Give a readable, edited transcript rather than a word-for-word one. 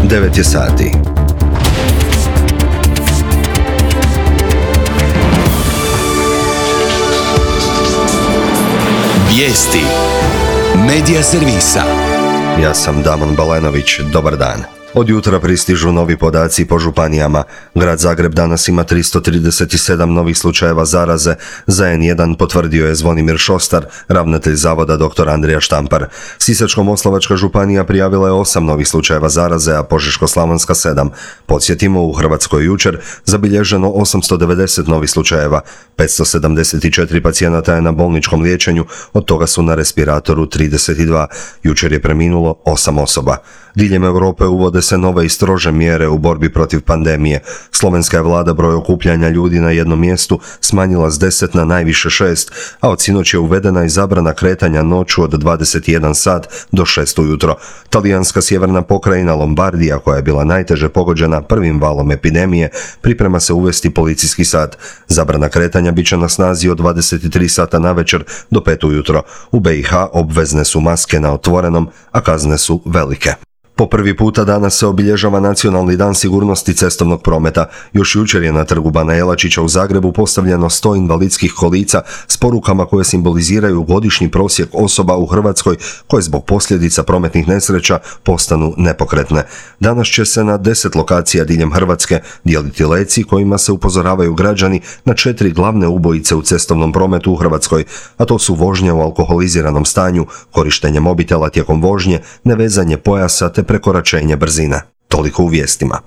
9 je sati. Vijesti Medija servisa. Ja sam Damon Balenović, dobar dan. Od jutra pristižu novi podaci po županijama. Grad Zagreb danas ima 337 novih slučajeva zaraze. Za N1 potvrdio je Zvonimir Šostar, ravnatelj zavoda dr. Andrija Štampar. Sisačko-moslavačka županija prijavila je 8 novih slučajeva zaraze, a Požeško-slavonska 7. Podsjetimo, u Hrvatskoj jučer zabilježeno 890 novih slučajeva. 574 pacijenata je na bolničkom liječenju, od toga su na respiratoru 32. Jučer je preminulo 8 osoba. Diljem Europe uvode se nove i strože mjere u borbi protiv pandemije. Slovenska je vlada broj okupljanja ljudi na jednom mjestu smanjila s 10 na najviše 6, a od sinoć je uvedena i zabrana kretanja noću od 21 sat do 6 ujutro. Talijanska sjeverna pokrajina Lombardija, koja je bila najteže pogođena prvim valom epidemije, priprema se uvesti policijski sat. Zabrana kretanja bit će na snazi od 23 sata navečer do 5 ujutro. U BiH obvezne su maske na otvorenom, a kazne su velike. Po prvi puta danas se obilježava Nacionalni dan sigurnosti cestovnog prometa. Još jučer je na trgu Bana Jelačića u Zagrebu postavljeno 100 invalidskih kolica s porukama koje simboliziraju godišnji prosjek osoba u Hrvatskoj koje zbog posljedica prometnih nesreća postanu nepokretne. Danas će se na 10 lokacija diljem Hrvatske dijeliti leci kojima se upozoravaju građani na 4 glavne ubojice u cestovnom prometu u Hrvatskoj, a to su vožnja u alkoholiziranom stanju, korištenje mobitela tijekom vožnje, nevezanje pojasa te prekoračenje brzine. Toliko u vijestima.